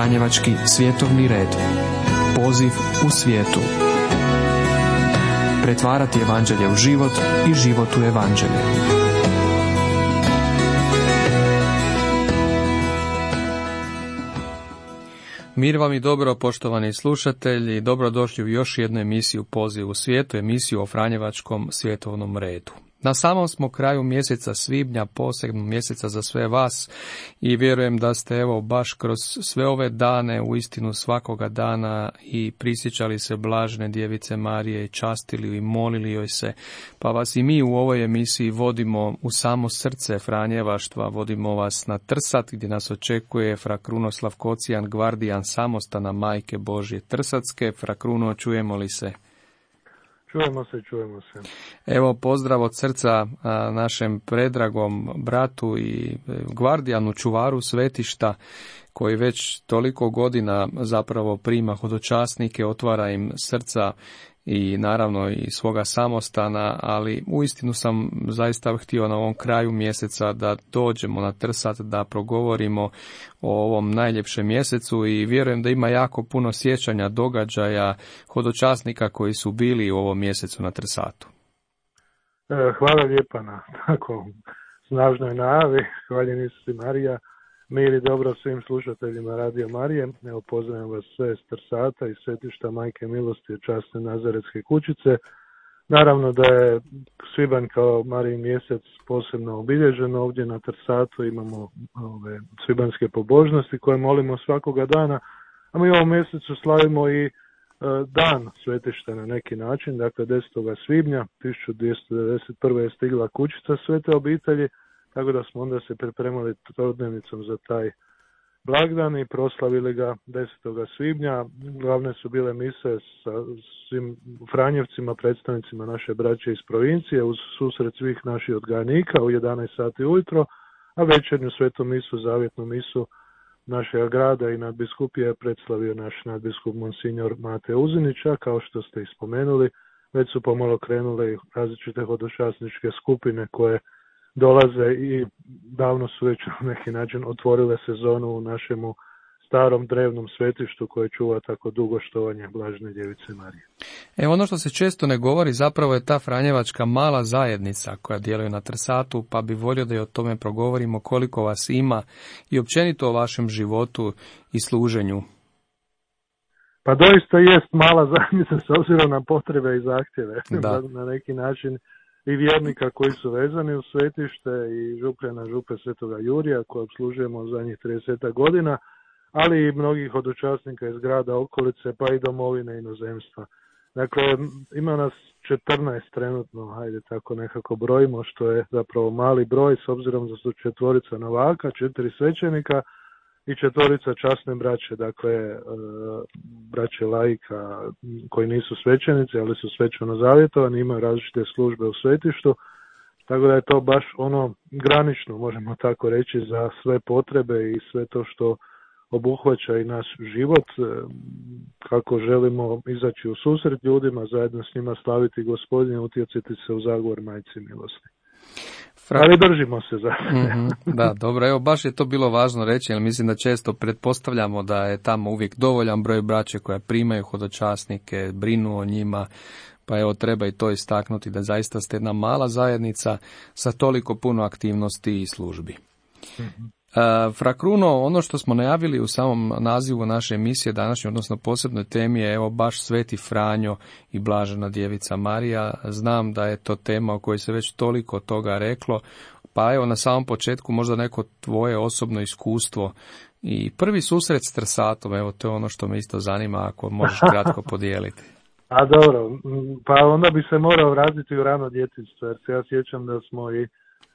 Franjevački svjetovni red. Poziv u svijetu. Pretvarati evanđelje u život i život u evanđelje. Mir vam i dobro, poštovani slušatelji, dobrodošli u još jednu emisiju Poziv u svijetu, emisiju o Franjevačkom svjetovnom redu. Na samom smo kraju mjeseca svibnja, posebnog mjeseca za sve vas, i vjerujem da ste evo baš kroz sve ove dane, uistinu svakoga dana, i prisjećali se blažene djevice Marije, i častili i molili joj se, pa vas i mi u ovoj emisiji vodimo u samo srce Franjevaštva, vodimo vas na Trsat gdje nas očekuje fra Krunoslav Kocijan, gvardijan samostana Majke Božje Trsatske. Fra Kruno, čujemo li se? Čujemo se. Evo, pozdrav od srca našem predragom bratu i gvardijanu, čuvaru svetišta, koji već toliko godina zapravo prima hodočasnike, otvara im srca i naravno i svoga samostana, ali uistinu sam zaista htio na ovom kraju mjeseca da dođemo na Trsat, da progovorimo o ovom najljepšem mjesecu, i vjerujem da ima jako puno sjećanja, događaja, hodočasnika koji su bili u ovom mjesecu na Trsatu. Hvala lijepa na tako snažnoj najavi. Hvaljen Isus i Marija. Mir i dobro svim slušateljima Radio Marije. Evo, pozdravljam vas sve s Trsata i svetišta Majke Milosti i časne Nazaretske kućice. Naravno da je svibanj kao Marijin mjesec posebno obilježen. Ovdje na Trsatu imamo ove svibanjske pobožnosti koje molimo svakoga dana, a mi u ovom mjesecu slavimo i dan svetišta na neki način. Dakle, 10. svibnja 1291. je stigla kućica Svete obitelji, tako da smo onda se pripremali trodnevnicom za taj blagdan i proslavili ga 10. svibnja. Glavne su bile mise sa svim Franjevcima, predstavnicima naše braće iz provincije, uz susret svih naših odgajnika u 11 sati ujutro, a večernju svetu misu, zavjetnu misu našega grada i nadbiskupije je predstavio naš nadbiskup Monsignor Mate Uzinića. Kao što ste ispomenuli, već su pomalo krenule različite hodočasničke skupine koje dolaze i davno su već na neki način otvorile sezonu u našemu starom drevnom svetištu koje čuva tako dugo štovanje blažene djevice Marije. Ono što se često ne govori zapravo je ta Franjevačka mala zajednica koja djeluje na Trsatu, pa bi volio da i o tome progovorimo, koliko vas ima i općenito o vašem životu i služenju. Pa doista jest mala zajednica s obzirom na potrebe i zahtjeve. Da. Na neki način i vjernika koji su vezani u svetište i župljana župe Svetoga Jurija koje obslužujemo zadnjih 30 godina, ali i mnogih hodočasnika iz grada okolice pa i domovine inozemstva. Dakle, ima nas 14 trenutno, hajde tako nekako brojimo, što je zapravo mali broj s obzirom da su 4 novaka, 4 svećenika i 4 časne braće, dakle braće laika koji nisu svećenici, ali su svećeno zavjetovani, imaju različite službe u svetištu, tako da je to baš ono granično, možemo tako reći, za sve potrebe i sve to što obuhvaća i naš život, kako želimo izaći u susret ljudima, zajedno s njima slaviti Gospodina, utjecati se u zagovor Majci milosti. Ali držimo se za. Da, dobro, evo baš je to bilo važno reći, jer mislim da često pretpostavljamo da je tamo uvijek dovoljan broj braće koja primaju hodočasnike, brinu o njima, pa evo treba i to istaknuti da zaista ste jedna mala zajednica sa toliko puno aktivnosti i službi. Fra Kruno, ono što smo najavili u samom nazivu naše emisije današnje, odnosno posebnoj temi, je evo baš Sveti Franjo i blažena djevica Marija. Znam da je to tema o kojoj se već toliko toga reklo, pa evo na samom početku možda neko tvoje osobno iskustvo i prvi susret s Trsatom, evo to je ono što me isto zanima, ako možeš kratko podijeliti. A dobro, pa onda bi se morao vratiti u rano djetinjstvo, jer se ja sjećam da smo i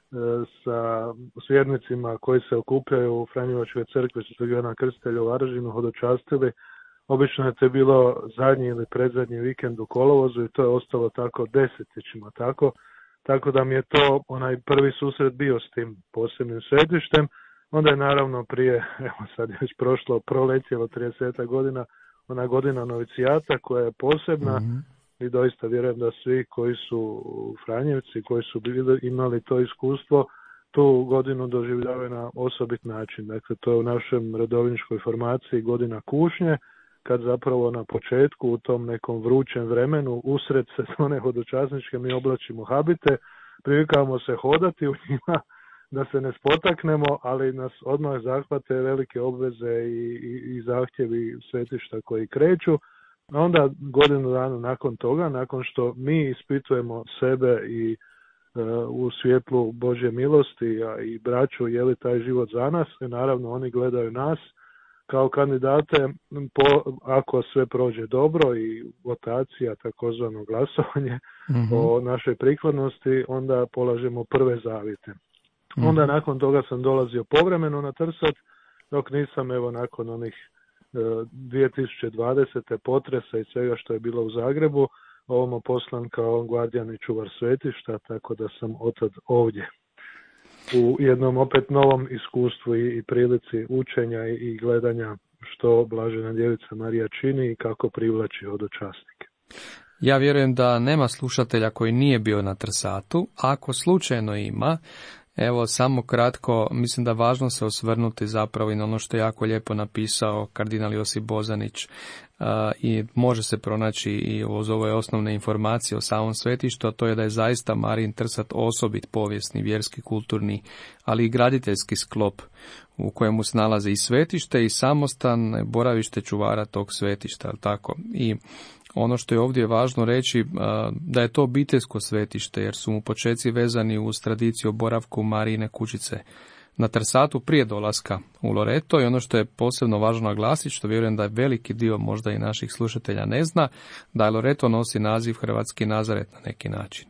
sa vjernicima koji se okupljaju u Franjevačkoj crkvi Svetog Ivana Krstitelja u Varaždinu hodočastili. Obično je to bilo zadnji ili predzadnji vikend u kolovozu i to je ostalo tako desetljećima tako da mi je to onaj prvi susret bio s tim posebnim svetištem. Onda je naravno prije, evo sad je već proletjelo 30 godina, ona godina novicijata koja je posebna. I doista vjerujem da svi koji su Franjevci, koji su imali to iskustvo, tu godinu doživljavaju na osobit način. Dakle, to je u našem redovničkoj formaciji godina kušnje, kad zapravo na početku u tom nekom vrućem vremenu, usred sezone hodočasničke, mi oblačimo habite, privikavamo se hodati u njima, da se ne spotaknemo, ali nas odmah zahvate velike obveze i zahtjevi svetišta koji kreću. Onda godinu dana nakon toga, nakon što mi ispitujemo sebe i u svjetlu Božje milosti i braću, je li taj život za nas, i naravno oni gledaju nas kao kandidate, ako sve prođe dobro i votacija, takozvano glasovanje o našoj prikladnosti, onda polažemo prve zavjete. Onda nakon toga sam dolazio povremeno na Trsat, dok nisam, evo, nakon onih 2020. potresa i svega što je bilo u Zagrebu, ovamo poslan kao gvardijan i čuvar svetišta, tako da sam otad ovdje. U jednom opet novom iskustvu i prilici učenja i gledanja što Blažena Djevica Marija čini i kako privlači hodočasnike. Ja vjerujem da nema slušatelja koji nije bio na Trsatu. Ako slučajno ima, evo samo kratko, mislim da je važno se osvrnuti zapravo i na ono što je jako lijepo napisao kardinal Josip Bozanić i može se pronaći i uz ove osnovne informacije o samom svetištu, a to je da je zaista Marijin Trsat osobit povijesni, vjerski, kulturni, ali i graditeljski sklop u kojemu se nalaze i svetište i samostan, boravište čuvara tog svetišta, tako. I ono što je ovdje važno reći, da je to obiteljsko svetište, jer su mu počeci vezani uz tradiciju o boravku Marijine kućice na Trsatu prije dolaska u Loreto, i ono što je posebno važno naglasiti, što vjerujem da je veliki dio možda i naših slušatelja ne zna, da je Loreto nosi naziv Hrvatski Nazaret na neki način.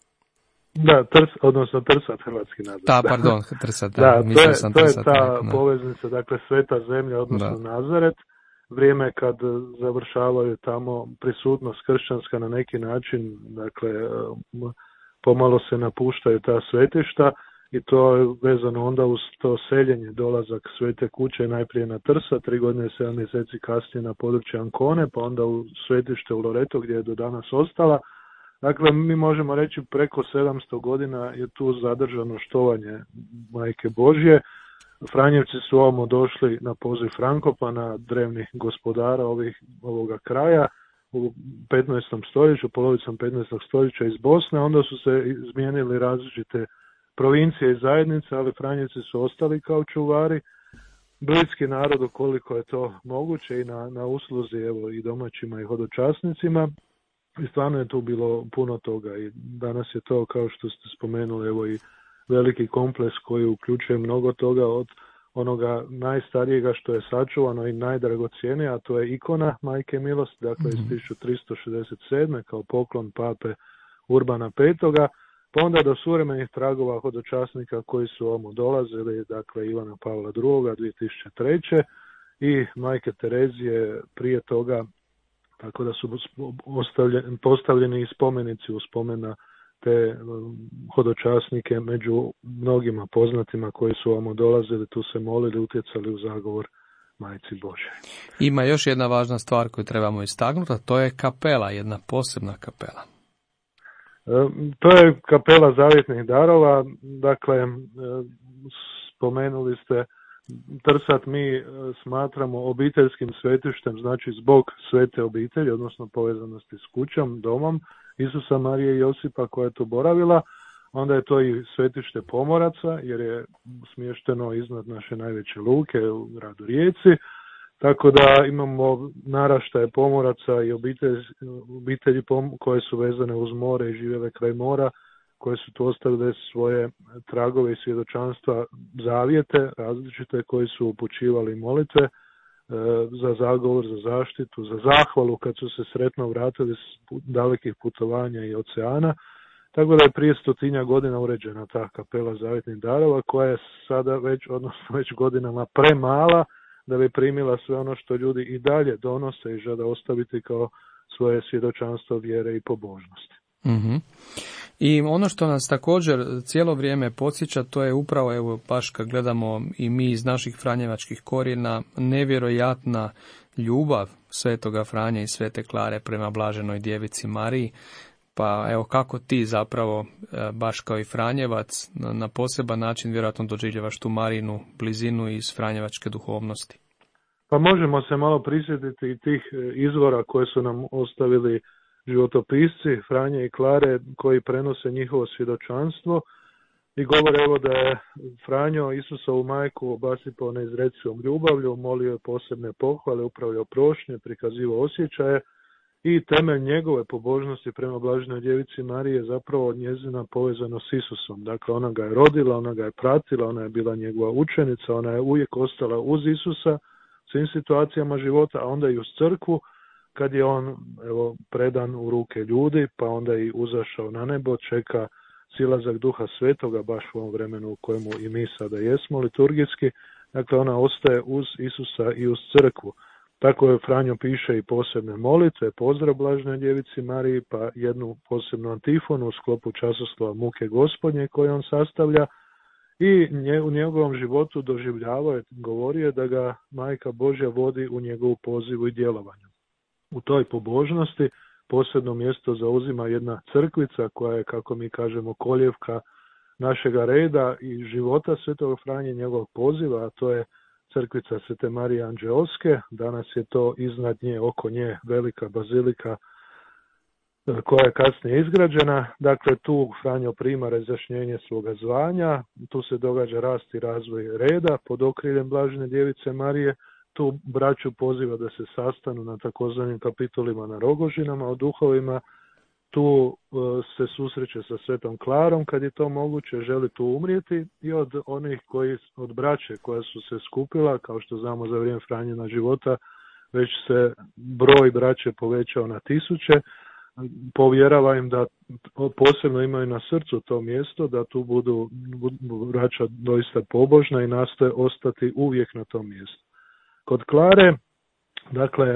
Da, Trsat Hrvatski Nazaret. Pardon, Trsat, to je ta poveznica, dakle Sveta zemlja, odnosno Nazaret. Vrijeme kad završavaju tamo prisutnost kršćanska na neki način, dakle pomalo se napuštaju ta svetišta, i to je vezano onda uz to seljenje, dolazak Svete kuće najprije na Trsa, 3 godine i 7 mjeseci kasnije na područje Ancone, pa onda u svetište u Loreto gdje je do danas ostala. Dakle, mi možemo reći preko 700 godina je tu zadržano štovanje Majke Božje. Franjevci su ovamo došli na poziv Frankopana, drevnih gospodara ovoga kraja, u 15. stoljeću, polovicom 15. stoljeća iz Bosne. Onda su se izmijenili različite provincije i zajednice, ali Franjevci su ostali kao čuvari, bliski narodu koliko je to moguće i na usluzi, evo, i domaćima i hodočasnicima. I stvarno je tu bilo puno toga i danas je to, kao što ste spomenuli, evo, i veliki kompleks koji uključuje mnogo toga, od onoga najstarijega što je sačuvano i najdragocjenije, a to je ikona Majke milosti, dakle iz 1367. kao poklon pape Urbana V. Pa onda do suvremenih tragova hodočasnika koji su ovamo dolazili, dakle Ivana Pavla II. 2003. i Majke Terezije prije toga, tako da su postavljeni i spomenici u spomena te hodočasnike među mnogima poznatima koji su ovamo dolazili, tu se molili, utjecali u zagovor Majci Božje. Ima još jedna važna stvar koju trebamo istaknuti, a to je kapela, jedna posebna kapela. To je kapela zavjetnih darova, dakle spomenuli ste Trsat mi smatramo obiteljskim svetištem, znači zbog svete obitelji, odnosno povezanosti s kućom, domom Isusa, Marije i Josipa koja je tu boravila. Onda je to i svetište pomoraca, jer je smješteno iznad naše najveće luke u gradu Rijeci, tako da imamo naraštaje pomoraca i obitelji koje su vezane uz more i živjele kraj mora, koje su tu ostavile svoje tragove i svjedočanstva, zavjete različite koji su upućivali molitve za zagovor, za zaštitu, za zahvalu kad su se sretno vratili s dalekih putovanja i oceana. Tako da je prije 100 godina uređena ta kapela zavjetnih darova, koja je sada već godinama premala da bi primila sve ono što ljudi i dalje donose i žele ostaviti kao svoje svjedočanstvo vjere i pobožnosti. Mm-hmm. I ono što nas također cijelo vrijeme podsjeća, to je upravo, evo, baš kad gledamo i mi iz naših franjevačkih korijena, nevjerojatna ljubav svetoga Franje i svete Klare prema Blaženoj Djevici Mariji, Pa evo, kako ti zapravo, baš kao i Franjevac, na poseban način vjerojatno doživljavaš tu Marijinu blizinu iz franjevačke duhovnosti? Pa možemo se malo prisjetiti i tih izvora koje su nam ostavili životopisci Franje i Klare, koji prenose njihovo svjedočanstvo i govore evo da je Franjo Isusovu majku obasipao neizrecivom ljubavlju, molio je posebne pohvale, upravljao prošnje, prikazivao osjećaje i temelj njegove pobožnosti prema blaženoj djevici Mariji je zapravo njezina povezanost s Isusom. Dakle, ona ga je rodila, ona ga je pratila, ona je bila njegova učenica, ona je uvijek ostala uz Isusa u svim situacijama života, a onda i uz crkvu kad je on predan u ruke ljudi, pa onda i uzašao na nebo, čeka silazak Duha Svetoga baš u ovom vremenu u kojemu i mi sada jesmo liturgijski. Dakle, ona ostaje uz Isusa i uz crkvu. Tako je Franjo piše i posebne molitve, pozdrav blaženoj djevici Mariji, pa jednu posebnu antifonu u sklopu časoslova Muke Gospodnje koje on sastavlja i u njegovom životu doživljavao je, govorio da ga Majka Božja vodi u njegovu pozivu i djelovanju. U toj pobožnosti posebno mjesto zauzima jedna crkvica koja je, kako mi kažemo, koljevka našega reda i života Svetog Franje, njegovog poziva, a to je crkvica Svete Marije Anđeoske. Danas je to iznad nje, oko nje, velika bazilika koja je kasnije izgrađena. Dakle, tu Franjo prima razjašnjenje svoga zvanja, tu se događa rast i razvoj reda pod okriljem blažene djevice Marije. Tu braću poziva da se sastanu na takozvanim kapitolima na Rogožinama o duhovima. Tu se susreće sa Svetom Klarom kad je to moguće, želi tu umrijeti i od onih od braće koja su se skupila, kao što znamo za vrijeme Franjina života, već se broj braće povećao na 1000. Povjerava im da posebno imaju na srcu to mjesto, da tu budu braća doista pobožna i nastoje ostati uvijek na tom mjestu. Kod Klare, dakle,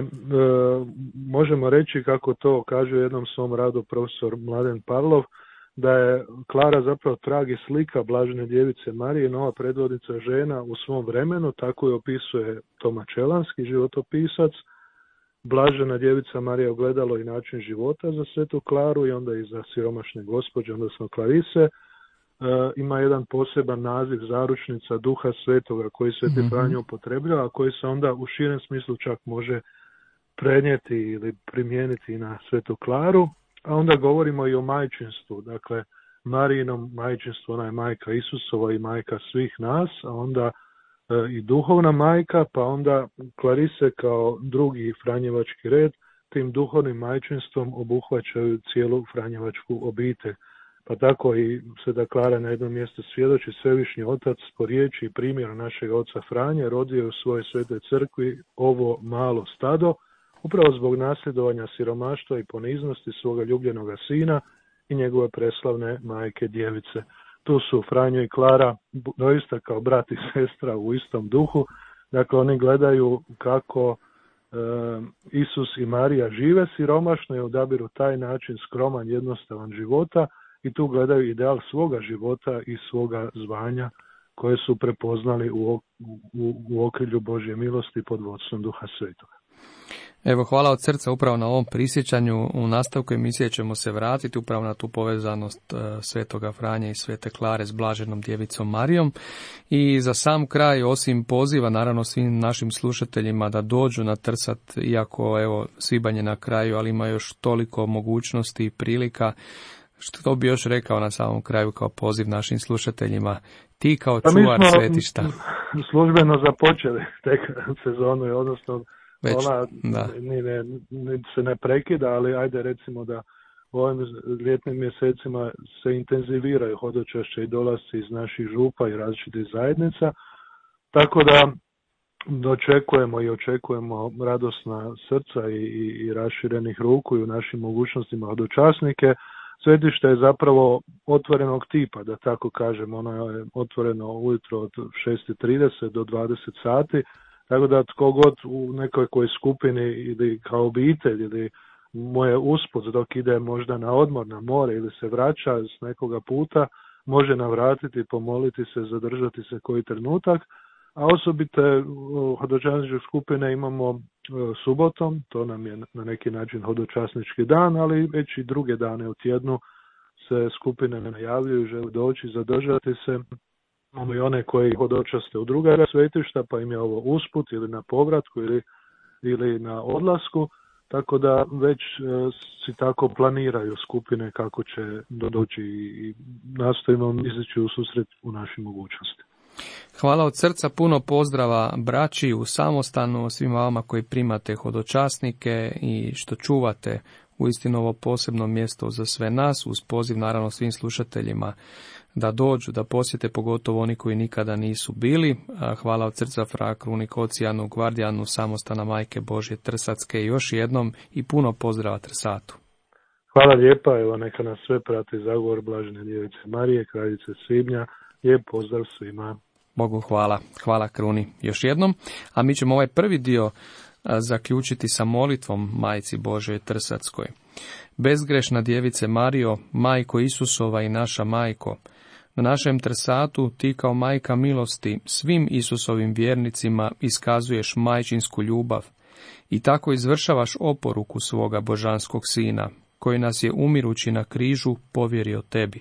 možemo reći kako to kaže u jednom svom radu profesor Mladen Pavlov, da je Klara zapravo trag i slika blažene djevice Marije, nova predvodnica žena u svom vremenu, tako je opisuje Toma Čelanski, životopisac. Blažena djevica Marija ogledalo i način života za Svetu Klaru i onda i za siromašne gospođe, odnosno Klarise. Ima jedan poseban naziv zaručnica Duha Svetoga koji Sveti Franjo upotrebljava, a koji se onda u širem smislu čak može prenijeti ili primijeniti i na Svetu Klaru. A onda govorimo i o majčinstvu, dakle Marijinom majčinstvu, ona je majka Isusova i majka svih nas, a onda i duhovna majka, pa onda Klarise kao drugi franjevački red, tim duhovnim majčinstvom obuhvaćaju cijelu franjevačku obitelj. Pa tako i Sveta Klara na jednom mjestu svjedoči: Svevišnji Otac po riječi i primjeru našeg oca Franje rodio je u svojoj svetoj crkvi ovo malo stado, upravo zbog nasljedovanja siromaštva i poniznosti svoga ljubljenoga sina i njegove preslavne majke djevice. Tu su Franjo i Klara doista kao brat i sestra u istom duhu. Dakle, oni gledaju kako Isus i Marija žive siromašno i odabiru taj način skroman, jednostavan života i tu gledaju ideal svoga života i svoga zvanja koje su prepoznali u okrilju Božje milosti pod vodstvom Duha Svetoga. Evo, hvala od srca upravo na ovom prisjećanju. U nastavku emisije ćemo se vratiti upravo na tu povezanost Svetoga Franje i Svete Klare s blaženom djevicom Marijom. I za sam kraj, osim poziva naravno svim našim slušateljima da dođu na Trsat, iako evo svibanj je na kraju, ali ima još toliko mogućnosti i prilika. Što bi još rekao na samom kraju kao poziv našim slušateljima, ti kao čuvar svetišta? Mi smo službeno započeli tek sezonu, odnosno ona se ne prekida, ali ajde recimo da u ovim ljetnim mjesecima se intenziviraju hodočašće i dolasci iz naših župa i različitih zajednica, tako da očekujemo radosna srca i raširenih ruku i u našim mogućnostima hodočasnike. Svetište je zapravo otvorenog tipa, da tako kažem, ono je otvoreno ujutro od 6:30 do 20 sati, tako da tko god u nekoj skupini ili kao obitelj ili moje usput dok ide možda na odmor, na more ili se vraća s nekoga puta, može navratiti, pomoliti se, zadržati se koji trenutak, a osobite hodočasničke skupine imamo subotom, to nam je na neki način hodočasnički dan, ali već i druge dane u tjednu se skupine najavljuju, žele doći, zadržati se. Imamo i one koji hodočaste u druga svetišta, pa im je ovo usput ili na povratku ili na odlasku, tako da već si tako planiraju skupine kako će doći i nastojimo izaći u susret u našim mogućnosti. Hvala od srca, puno pozdrava braći u samostanu, svima vama koji primate hodočasnike i što čuvate uistinu ovo posebno mjesto za sve nas, uz poziv naravno svim slušateljima da dođu, da posjete, pogotovo oni koji nikada nisu bili. Hvala od srca fra Kruni Kocijanu, Gvardijanu samostana Majke Božje Trsatske još jednom i puno pozdrava Trsatu. Hvala lijepa, evo neka nas sve prati zagovor Blažene Djevice Marije, kraljice Svibnja. Lijep pozdrav svima. Bogu hvala. Hvala Kruni još jednom. A mi ćemo ovaj prvi dio zaključiti sa molitvom Majci Božjoj Trsatskoj. Bezgrešna Djevice Marijo, Majko Isusova i naša Majko, na našem Trsatu ti kao majka milosti svim Isusovim vjernicima iskazuješ majčinsku ljubav i tako izvršavaš oporuku svoga božanskog sina, koji nas je umirući na križu povjerio tebi.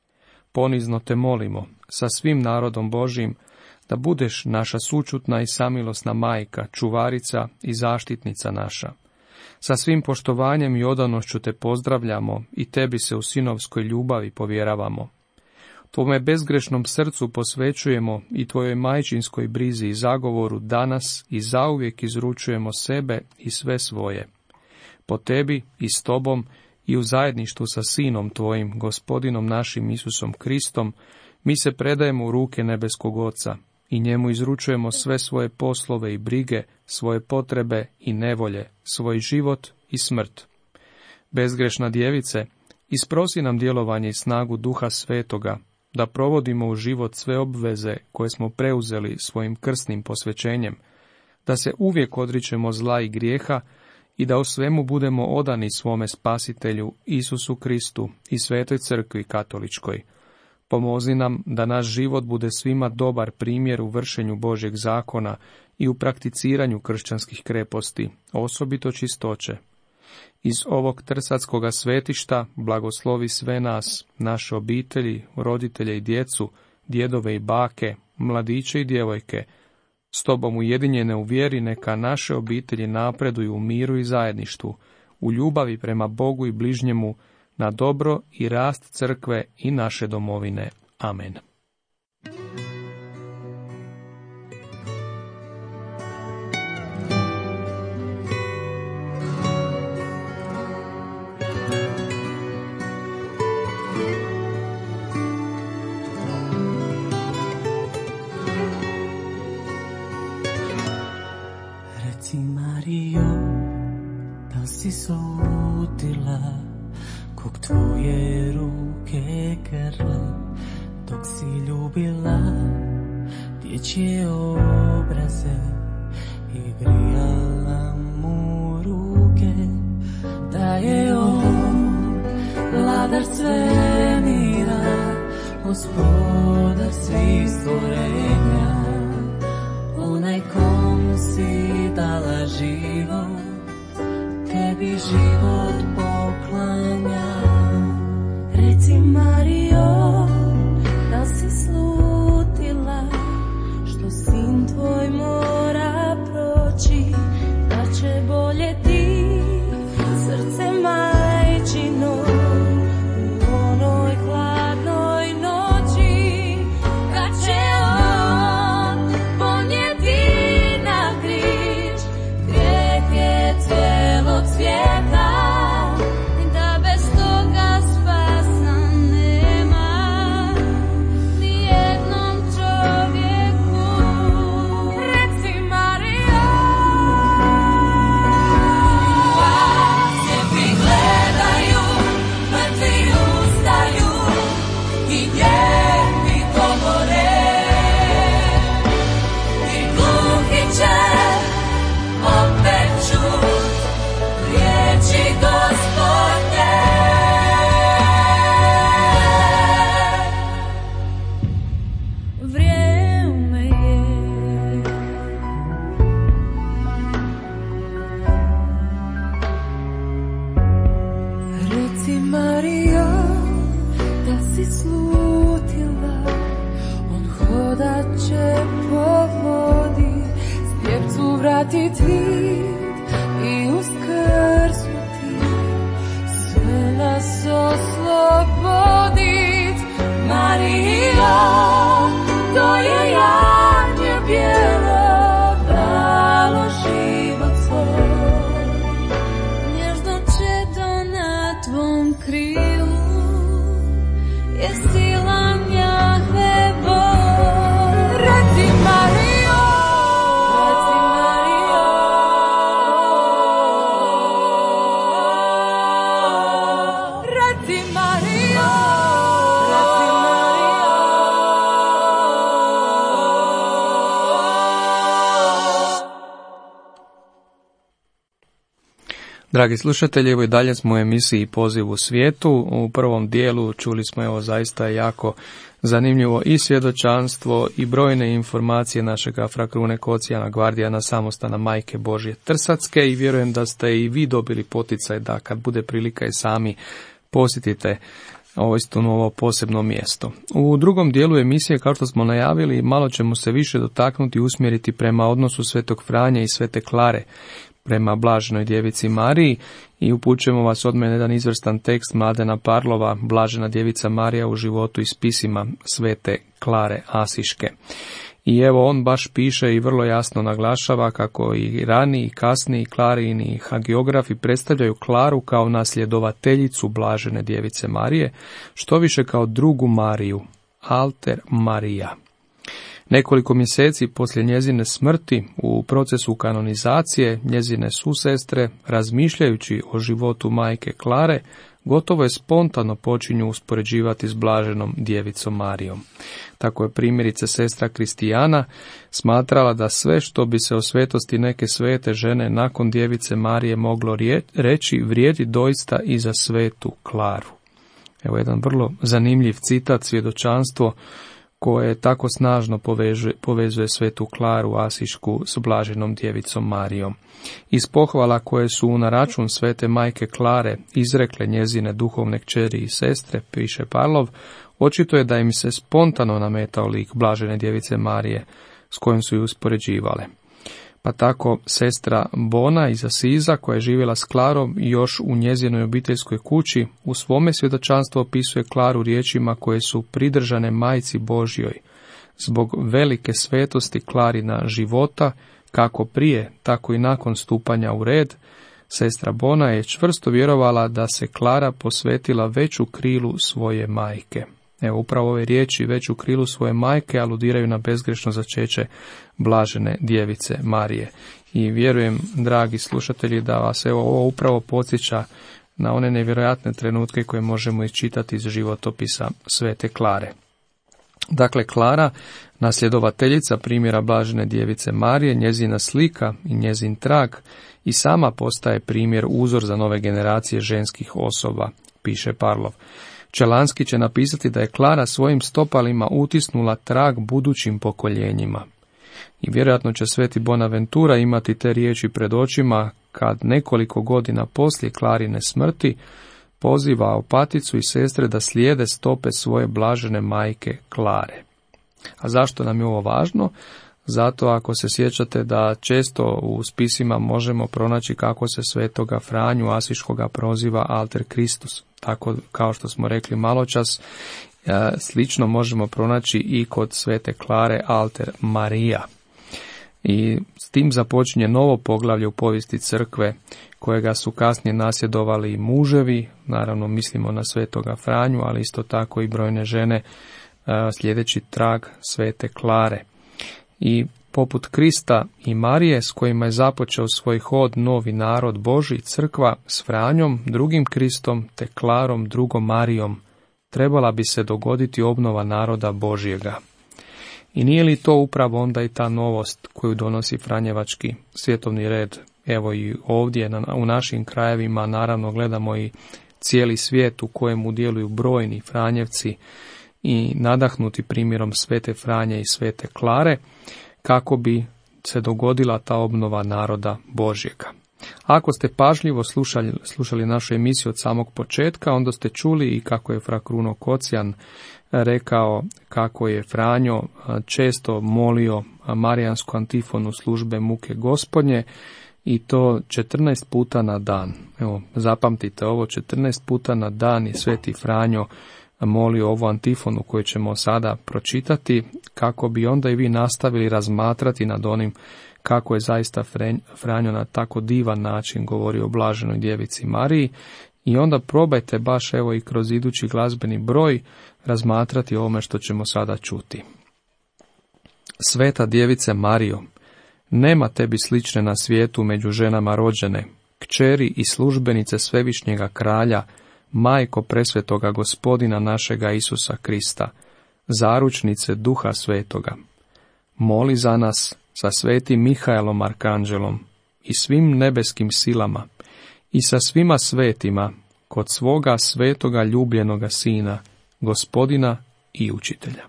Ponizno te molimo, sa svim narodom Božjim, da budeš naša sućutna i samilosna majka, čuvarica i zaštitnica naša. Sa svim poštovanjem i odanošću te pozdravljamo i tebi se u sinovskoj ljubavi povjeravamo. Tvome bezgrešnom srcu posvećujemo i tvojoj majčinskoj brizi i zagovoru danas i zauvijek izručujemo sebe i sve svoje. Po tebi i s tobom i u zajedništvu sa Sinom tvojim, Gospodinom našim Isusom Kristom, mi se predajemo u ruke nebeskog Oca i njemu izručujemo sve svoje poslove i brige, svoje potrebe i nevolje, svoj život i smrt. Bezgrešna Djevice, isprosi nam djelovanje i snagu Duha Svetoga, da provodimo u život sve obveze koje smo preuzeli svojim krsnim posvećenjem, da se uvijek odričemo zla i grijeha i da u svemu budemo odani svome Spasitelju Isusu Kristu i Svetoj Crkvi katoličkoj. Pomozi nam da naš život bude svima dobar primjer u vršenju Božjeg zakona i u prakticiranju kršćanskih kreposti, osobito čistoće. Iz ovog Trsatskoga svetišta blagoslovi sve nas, naše obitelji, roditelje i djecu, djedove i bake, mladiće i djevojke. S tobom ujedinjene u vjeri neka naše obitelji napreduju u miru i zajedništvu, u ljubavi prema Bogu i bližnjemu, na dobro i rast crkve i naše domovine. Amen. Reci Marijo, da si slutila kog tvoje ruke grle, dok si ljubila dječje obraze i grijala mu ruke, da je on vladar svemira, gospodar svih stvorenja, onaj komu si dala život, tebi život poklanja. Reci Marijo, da si slutila što sin tvoj mora proći, da će boljeti srce majčino u onoj hladnoj noći. će po vodi, slijepcu vratit vid i uskrsnuti, sve nas oslobodit. Marija, to je janje bijelo, dalo život svoj, nježno čedo na tvom krilu, je sila Jahve Bog. Reci Marijo, reci Marijo, reci Marijo, reci Marijo. Dragi slušatelji, evo i dalje smo u emisiji Poziv u svijetu. U prvom dijelu čuli smo evo zaista jako zanimljivo i svjedočanstvo i brojne informacije našega fra Krune Kocijana, gvardijana samostana Majke Božje Trsatske, i vjerujem da ste i vi dobili poticaj da kad bude prilika i sami posjetite ovo posebno mjesto. U drugom dijelu emisije, kao što smo najavili, malo ćemo se više dotaknuti i usmjeriti prema odnosu Svetog Franje i Svete Klare prema Blaženoj djevici Mariji, i upućujemo vas odmah jedan izvrstan tekst Mladena Parlova, Blažena djevica Marija u životu i spisima Svete Klare Asiške. I evo on baš piše i vrlo jasno naglašava kako i raniji i kasniji Klarini hagiografi predstavljaju Klaru kao nasljedovateljicu Blažene djevice Marije, što više kao drugu Mariju, Alter Marija. Nekoliko mjeseci poslije njezine smrti, u procesu kanonizacije, njezine susestre, razmišljajući o životu majke Klare, gotovo je spontano počinju uspoređivati s Blaženom djevicom Marijom. Tako je primjerice sestra Kristijana smatrala da sve što bi se o svetosti neke svete žene nakon djevice Marije moglo reći, vrijedi doista i za svetu Klaru. Evo jedan vrlo zanimljiv citat, svjedočanstvo koje tako snažno povezuje Svetu Klaru Asišku s Blaženom djevicom Marijom. Iz pohvala koje su na račun Svete majke Klare izrekle njezine duhovne kćeri i sestre, piše Parlov, očito je da im se spontano nametao lik Blažene djevice Marije s kojim su ju uspoređivale. Pa tako sestra Bona iz Asiza, koja je živjela s Klarom još u njezinoj obiteljskoj kući, u svome svjedočanstvu opisuje Klaru riječima koje su pridržane majci Božjoj. Zbog velike svetosti Klarina života, kako prije, tako i nakon stupanja u red, sestra Bona je čvrsto vjerovala da se Klara posvetila veću krilu svoje majke. Evo, upravo ove riječi veću krilu svoje majke aludiraju na bezgrešno začeće Blažene djevice Marije. I vjerujem, dragi slušatelji, da vas evo ovo upravo podsjeća na one nevjerojatne trenutke koje možemo iščitati iz životopisa Svete Klare. Dakle, Klara, nasljedovateljica primjera Blažene djevice Marije, njezina slika i njezin trag, i sama postaje primjer, uzor za nove generacije ženskih osoba, piše Parlov. Čelanski će napisati da je Klara svojim stopalima utisnula trag budućim pokoljenjima. I vjerojatno će sveti Bonaventura imati te riječi pred očima kad nekoliko godina poslije Klarine smrti poziva opaticu i sestre da slijede stope svoje blažene majke Klare. A zašto nam je ovo važno? Zato ako se sjećate da često u spisima možemo pronaći kako se svetoga Franju Asiškoga proziva Alter Kristus. Tako kao što smo rekli maločas, slično možemo pronaći i kod svete Klare Alter Marija. I s tim započinje novo poglavlje u povijesti crkve, kojega su kasnije nasljedovali i muževi, naravno mislimo na svetoga Franju, ali isto tako i brojne žene sljedeći trag svete Klare. I poput Krista i Marije, s kojima je započeo svoj hod novi narod Božji, crkva s Franjom, drugim Kristom, te Klarom, drugom Marijom, trebala bi se dogoditi obnova naroda Božjega. I nije li to upravo onda i ta novost koju donosi Franjevački svjetovni red? Evo i ovdje u našim krajevima naravno gledamo i cijeli svijet u kojemu djeluju brojni Franjevci i nadahnuti primjerom svete Franje i svete Klare, kako se dogodila ta obnova naroda Božjega. Ako ste pažljivo slušali našu emisiju od samog početka, onda ste čuli i kako je fra Kruno Kocijan rekao kako je Franjo često molio marijansku antifonu službe muke Gospodnje, i to 14 puta na dan. Evo, zapamtite ovo, 14 puta na dan je Sveti Franjo molio ovu antifonu koju ćemo sada pročitati, kako bi onda i vi nastavili razmatrati nad onim kako je zaista Franjo na tako divan način govorio o blaženoj djevici Mariji, i onda probajte baš evo i kroz idući glazbeni broj razmatrati ovome što ćemo sada čuti. Sveta djevice Marijo, nema tebi slične na svijetu među ženama rođene, kćeri i službenice Svevišnjega kralja, majko presvetoga Gospodina našega Isusa Krista, zaručnice Duha Svetoga. Moli za nas sa svetim Mihaelom Arkanđelom i svim nebeskim silama i sa svima svetima kod svoga svetoga ljubljenoga Sina, Gospodina i Učitelja.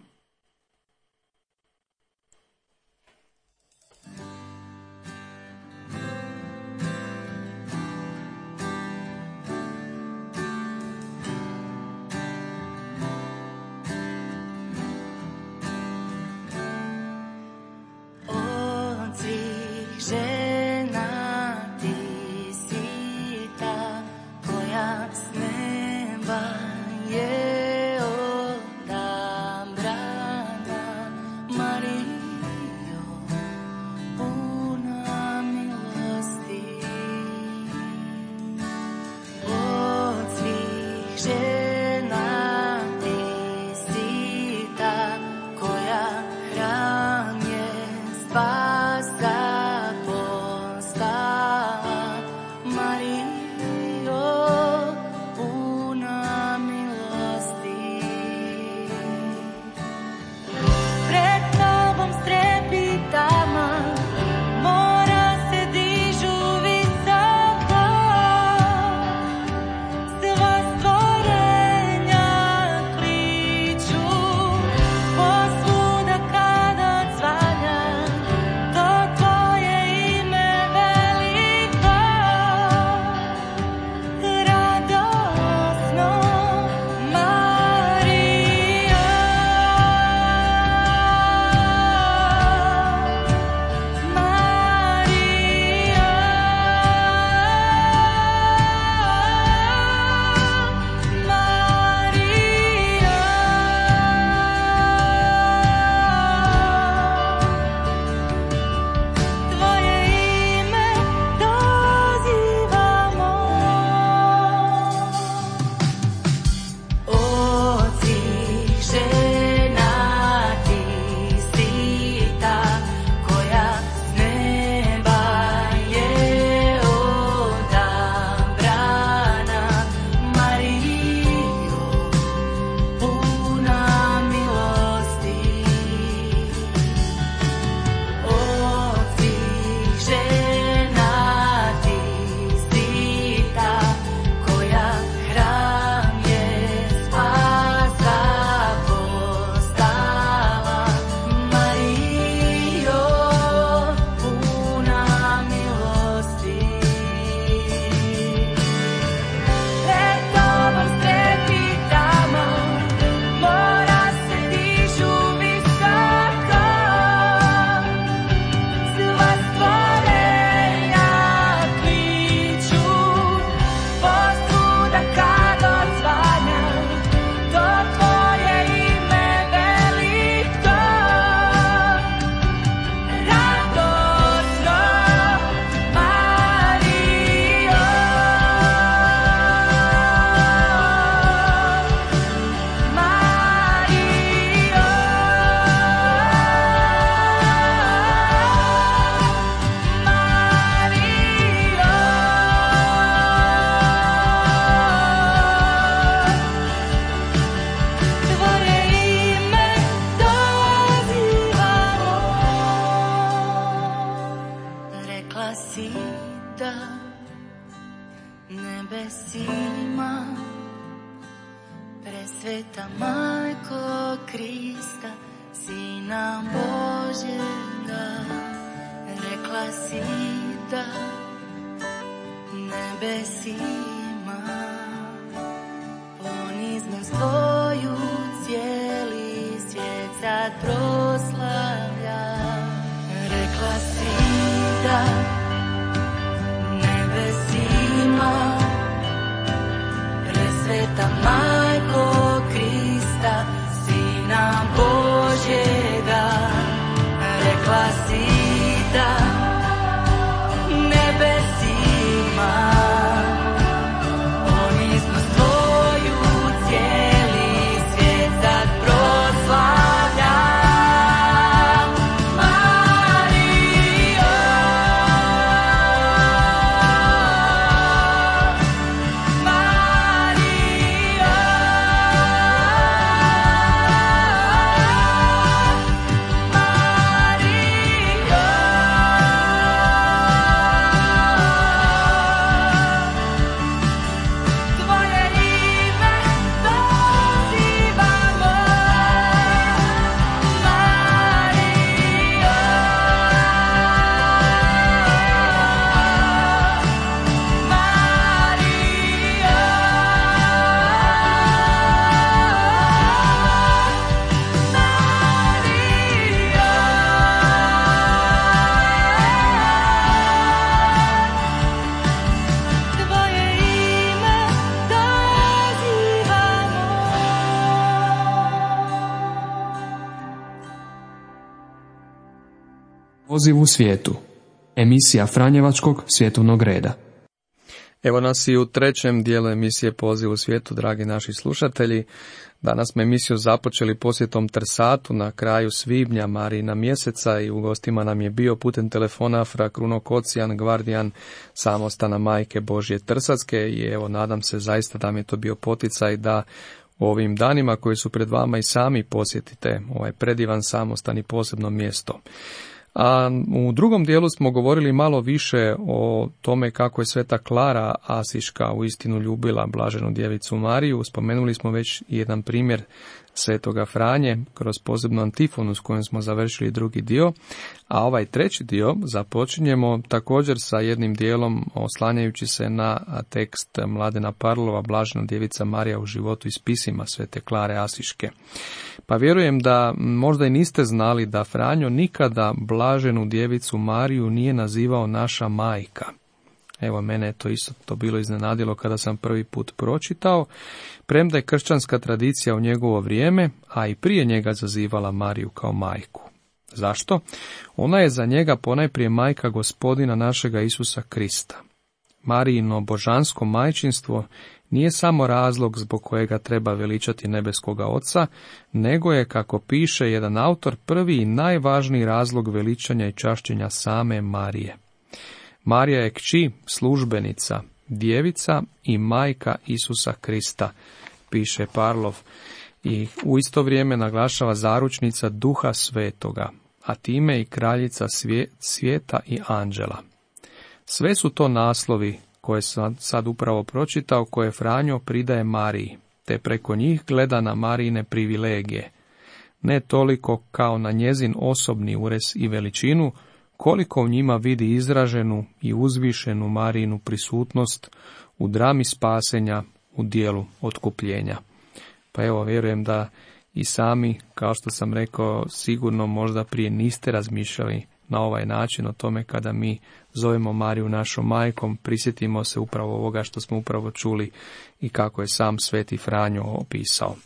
Presveta Majko Krista, Sina Božjega, rekla si da nebesima poniznost tvoju cijelu. proslavlja. Rekla si da nebesima, presveta Majko Krista, Sina Božjega. Rekla si da nebesima poniznost tvoju cijeli svijet sad proslavlja. Marijo, Marijo, tvoje ime dozivamo. Marijo, tvoje ime dozivamo. Poziv u svijetu. Emisija Franjevačkog svjetovnog reda. Evo nas i u trećem dijelu emisije Poziv u svijetu, dragi naši slušatelji. Danas smo emisiju započeli posjetom Trsatu na kraju svibnja Marijina mjeseca i u gostima nam je bio putem telefona fra Kruno Kocijan, gvardijan samostana Majke Božje Trsatske i evo nadam se zaista da mi je to bio poticaj da u ovim danima koji su pred vama i sami posjetite ovaj predivan samostan i posebno mjesto. A u drugom dijelu smo govorili malo više o tome kako je Sveta Klara Asiška uistinu ljubila Blaženu djevicu Mariju. Spomenuli smo već jedan primjer Svetoga Franje kroz posebnu antifonu s kojom smo završili drugi dio, a ovaj treći dio započinjemo također sa jednim dijelom oslanjajući se na tekst Mladena Parlova Blažena djevica Marija u životu iz pisima Svete Klare Asiške. Pa vjerujem da možda i niste znali da Franjo nikada Blaženu djevicu Mariju nije nazivao naša majka. Evo, mene je to isto to bilo iznenadilo kada sam prvi put pročitao, premda je kršćanska tradicija u njegovo vrijeme, a i prije njega zazivala Mariju kao majku. Zašto? Ona je za njega ponajprije majka Gospodina našega Isusa Krista. Marijino božansko majčinstvo nije samo razlog zbog kojega treba veličati nebeskoga Oca, nego je, kako piše jedan autor, prvi i najvažniji razlog veličanja i čašćenja same Marije. Marija je kći, službenica, djevica i majka Isusa Krista, piše Parlov, i u isto vrijeme naglašava zaručnica Duha Svetoga, a time i kraljica svijeta i anđela. Sve su to naslovi koje sam sad upravo pročitao, koje Franjo pridaje Mariji, te preko njih gleda na Marijine privilegije. Ne toliko kao na njezin osobni ures i veličinu, koliko u njima vidi izraženu i uzvišenu Marijinu prisutnost u drami spasenja, u dijelu otkupljenja. Pa evo, vjerujem da i sami, kao što sam rekao, sigurno možda prije niste razmišljali na ovaj način o tome kada mi zovemo Mariju našom majkom, prisjetimo se upravo ovoga što smo upravo čuli i kako je sam Sveti Franjo opisao.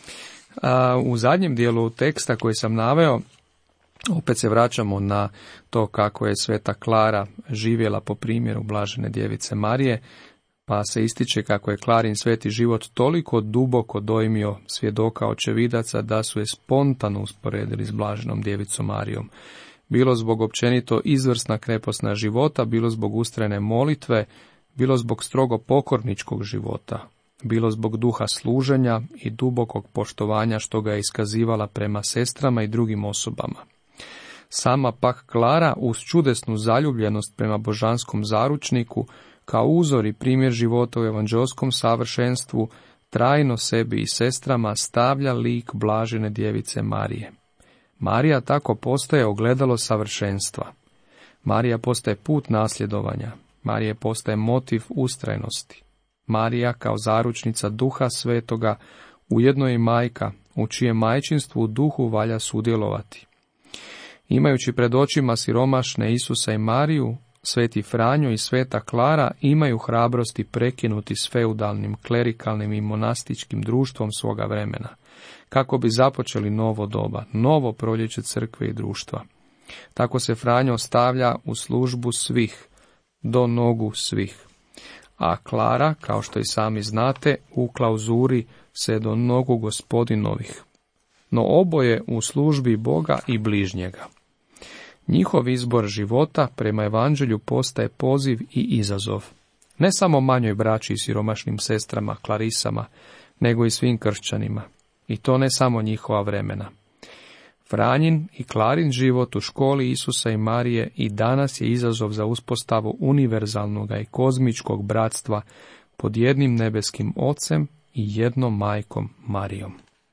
U zadnjem dijelu teksta koji sam naveo, opet se vraćamo na to kako je Sveta Klara živjela po primjeru Blažene djevice Marije, pa se ističe kako je Klarin sveti život toliko duboko dojmio svjedoka očevidaca da su je spontano usporedili s Blaženom djevicom Marijom. Bilo zbog općenito izvrsna kreposna života, bilo zbog ustrajne molitve, bilo zbog strogo pokorničkog života, bilo zbog duha služenja i dubokog poštovanja što ga je iskazivala prema sestrama i drugim osobama. Sama pak Klara, uz čudesnu zaljubljenost prema božanskom zaručniku, kao uzor i primjer života u evanđelskom savršenstvu, trajno sebi i sestrama stavlja lik Blažene djevice Marije. Marija tako postaje ogledalo savršenstva. Marija postaje put nasljedovanja. Marija postaje motiv ustrajnosti. Marija kao zaručnica Duha Svetoga ujedno je i majka u čijem majčinstvu u duhu valja sudjelovati. Imajući pred očima siromašne Isusa i Mariju, sveti Franjo i sveta Klara imaju hrabrosti prekinuti s feudalnim, klerikalnim i monastičkim društvom svoga vremena, kako bi započeli novo doba, novo proljeće crkve i društva. Tako se Franjo stavlja u službu svih, do nogu svih. A Klara, kao što i sami znate, u klauzuri se do nogu Gospodinovih. No oboje u službi Boga i bližnjega. Njihov izbor života prema evanđelju postaje poziv i izazov. Ne samo manjoj braći i siromašnim sestrama, klarisama, nego i svim kršćanima. I to ne samo njihova vremena. Franjin i Klarin život u školi Isusa i Marije i danas je izazov za uspostavu univerzalnog i kozmičkog bratstva pod jednim nebeskim Ocem i jednom majkom Marijom.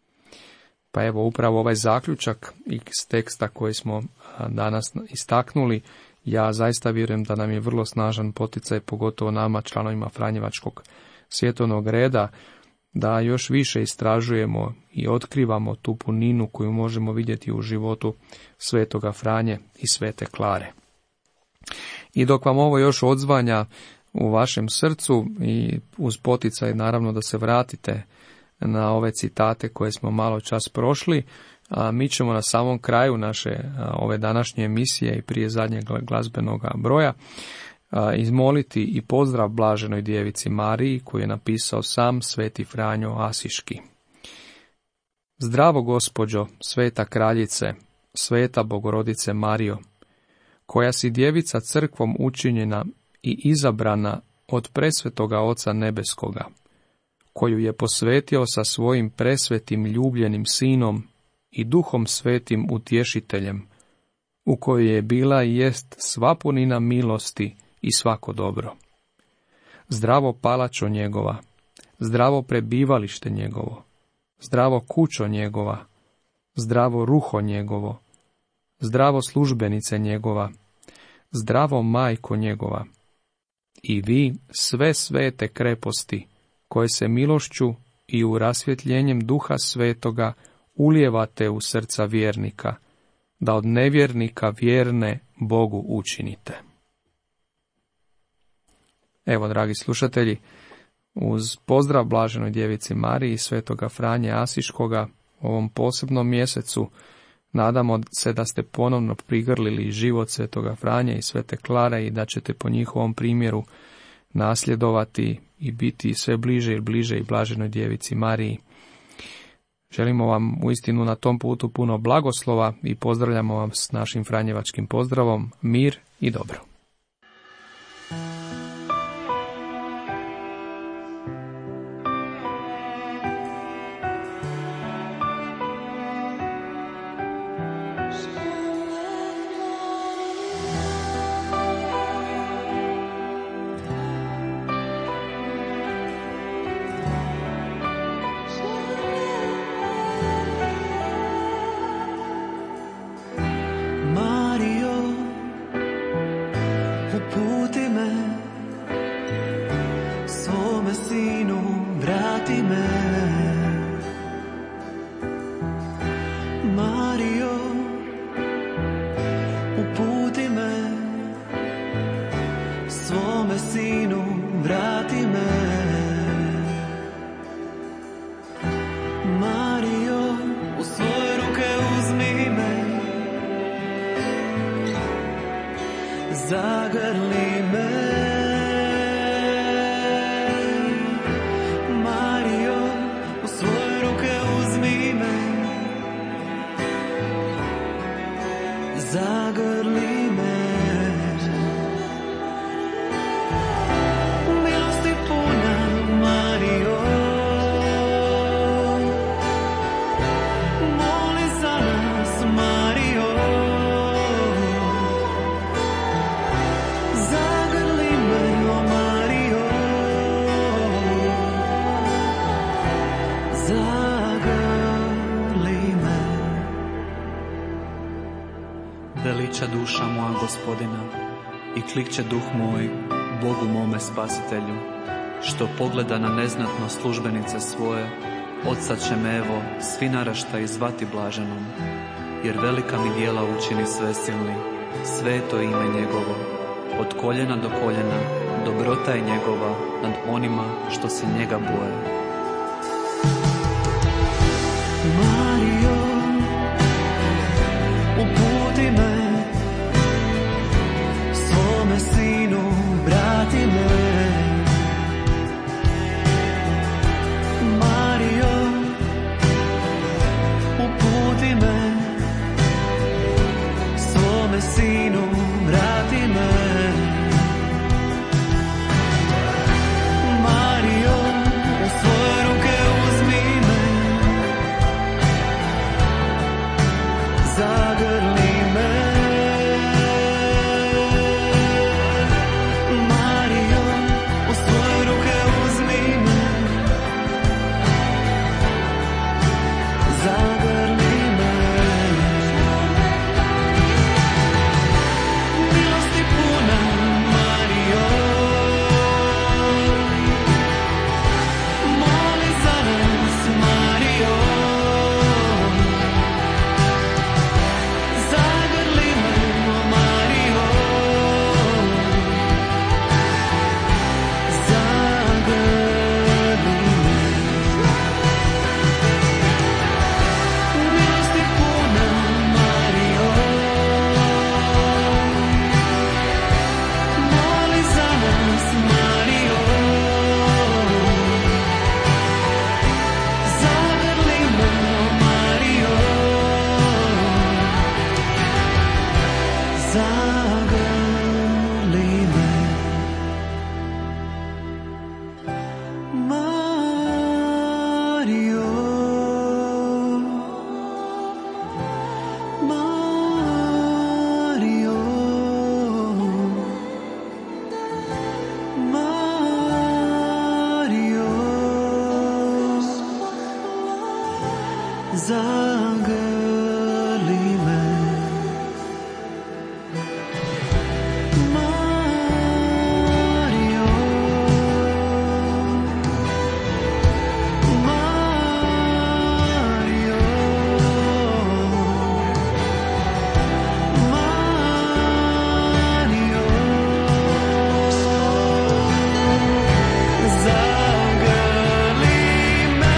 Pa evo upravo ovaj zaključak iz teksta koji smo danas istaknuli, ja zaista vjerujem da nam je vrlo snažan poticaj, pogotovo nama, članovima Franjevačkog svjetovnog reda, da još više istražujemo i otkrivamo tu puninu koju možemo vidjeti u životu svetoga Franje i svete Klare. I dok vam ovo još odzvanja u vašem srcu i uz poticaj naravno da se vratite na ove citate koje smo malo čas prošli, a mi ćemo na samom kraju naše ove današnje emisije i prije zadnjeg glazbenog broja izmoliti i pozdrav Blaženoj Djevici Mariji koju je napisao sam sveti Franjo Asiški. Zdravo gospođo, sveta kraljice, sveta Bogorodice Marijo, koja si djevica crkvom učinjena i izabrana od presvetoga Oca Nebeskoga, koju je posvetio sa svojim presvetim ljubljenim sinom i Duhom Svetim utješiteljem, u kojoj je bila i jest sva punina milosti i svako dobro. Zdravo palačo njegova, zdravo prebivalište njegovo, zdravo kućo njegova, zdravo ruho njegovo, zdravo službenice njegova, zdravo majko njegova, i vi sve svete kreposti, koje se milošću i u rasvjetljenjem Duha Svetoga ulijevate u srca vjernika, da od nevjernika vjerne Bogu učinite. Evo, dragi slušatelji, uz pozdrav Blaženoj Djevici Mariji i svetoga Franje Asiškoga u ovom posebnom mjesecu, nadamo se da ste ponovno prigrlili život svetoga Franje i svete Klare i da ćete po njihovom primjeru nasljedovati i biti sve bliže i bliže i Blaženoj Djevici Mariji. Želimo vam uistinu na tom putu puno blagoslova i pozdravljamo vas s našim franjevačkim pozdravom, mir i dobro. Zagrli me, Marijo, u svoje ruke uzmi me. Zagrli me, milosti puna, Marijo, moli za nas, Marijo. Zagrli me, o Marijo, zagrli me. Veliča duša moja Gospodina i klikće duh moj Bogu mome spasitelju, što pogleda na neznatno službenice svoje Od sad će me evo svi naraštaji zvati blaženom, jer velika mi djela učini svesilni, sveto ime njegovo. Od koljena do koljena dobrota je njegova nad onima što se njega boje. Mario, uputi me svome sinu, vrati me. Mario, uputi me svome sinu, vrati me. Mario, u svoje ruke uzmi me, zagrli me. Mario, u svoje ruke uzmi me, zagrli me. Milosti puna Mario, moli za nas Mario, zagrli me Mario, zagrli me. Milosti puna Mario, moli za nas Mario, zagrli me Mario, zagrli me. Mario, Mario, Mario, zagrli me. Mario, Mario, Mario, zagrli me.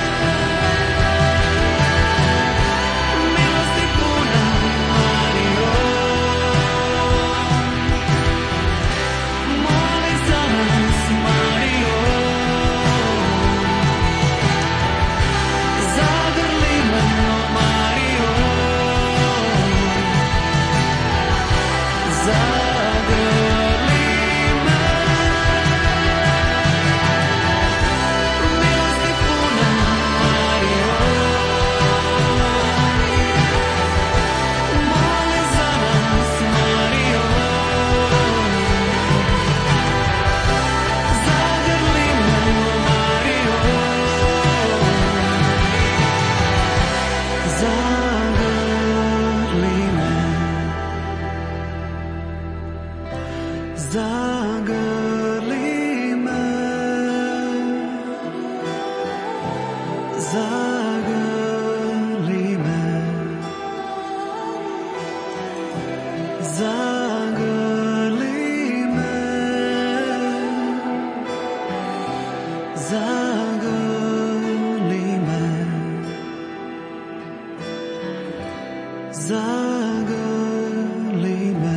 Milosti puna Mario, moli za nas Mario, zagrli me Mario, zagrli me. Milosti puna Mario, moli za nas Mario, zagrli me Mario, zagrli me, zagrli me, zagrli me, zagrli me, zagrli me, zagrli me.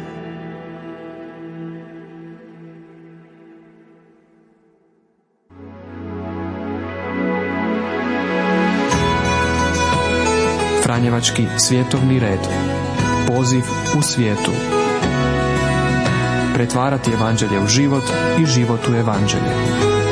Franjevački svjetovni red. Poziv u svijetu. Pretvarati evanđelje u život i život u evanđelje.